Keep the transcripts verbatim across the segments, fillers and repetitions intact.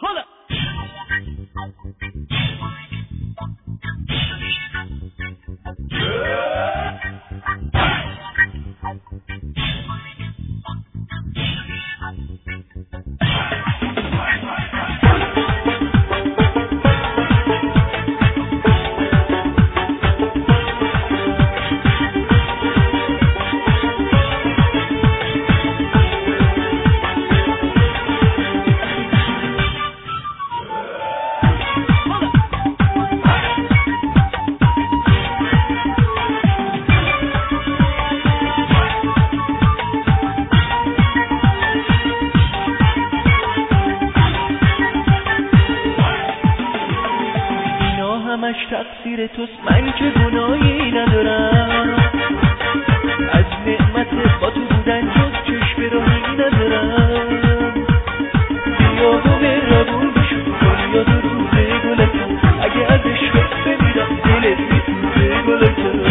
تقصیر توست، من که گناهی ندارم. از نعمت با تو بودن جز چشم راهی ندارم. بیا و مهربون بشو، دنیا دو روزه گلکم. اگه از عشقت بمیرم دلت میسوزه گلکم.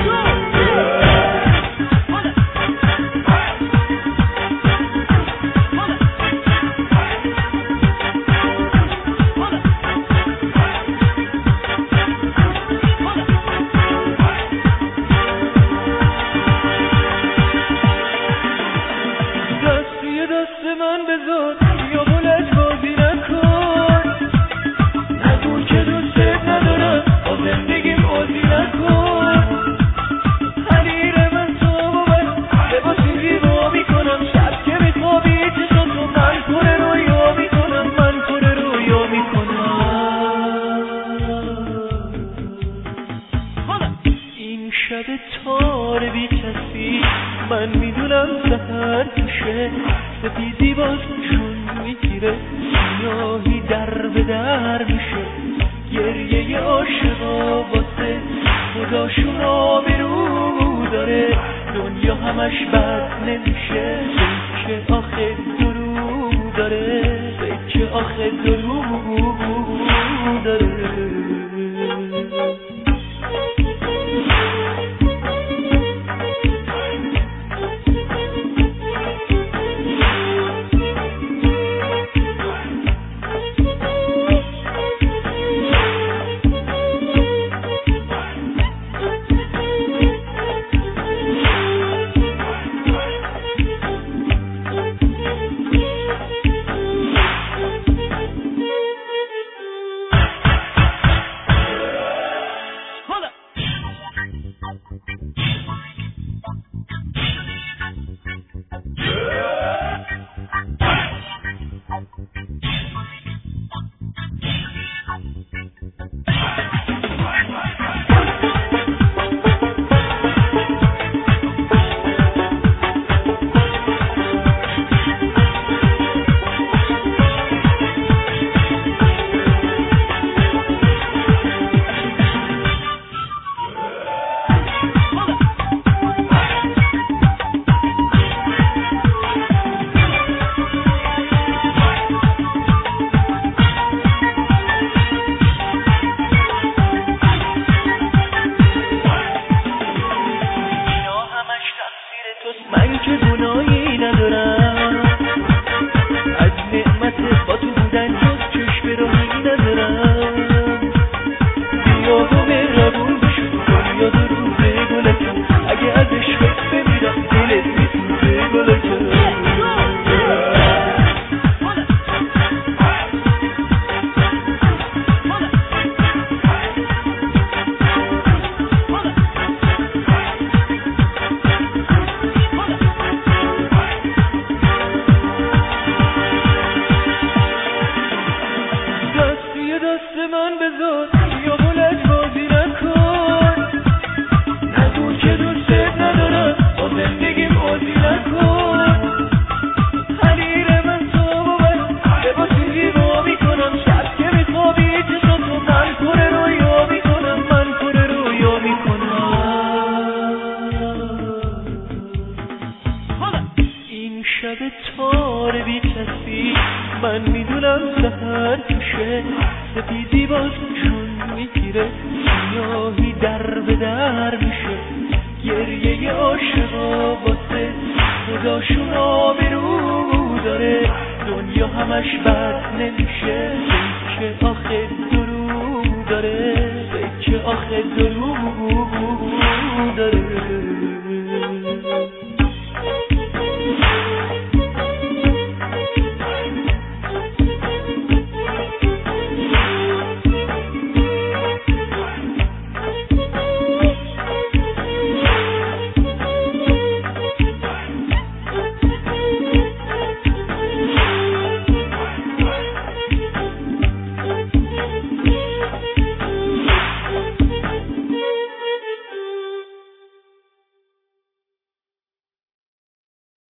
من بذار یا بلج بازی نکن، نگو که دوستت ندارم، با زندگیم بازی نکن. حریر من تو و من لباسی زیبا میکنم، شب که میخوابی چشاتو من پر رویا میکنم، من پر رویا میکنم. این شب تار بی کسی من میدونم سهر توشه، سپیدی باز چون میگیره، سیاهی در به در میشه. گریه عاشقا واسه خداشون آبرو داره، دنیا همش بد نمیشه. سکه آخه درو داره، سکه آخه درو داره. من که گناهی ندارم، از نعمت با تو بودن جز چشم راهی ندارم. بیا و مهربون بشو، دنیا دو روزه گلکم. اگه از عشقت بمیرم دلت میسوزه گلکم. دست من بذار یا بلج بازی نکن، نگو که دوستت ندارم، با زندگیم بازی نکن. حریر من تو و من لباسی زیبا میکنم، شب که میخوابی چشاتو من پر رویا میکنم، من پر رویا میکنم. این شب تار بی کسی من میدونم سهر توشه، سپیدی باز چون میگیره، سیاهی در به در میشه. گریه عاشقا واسه خداشون آبرو داره، دنیا همش بد نمیشه. سکه آخه دروغ داره، سکه آخه دروغ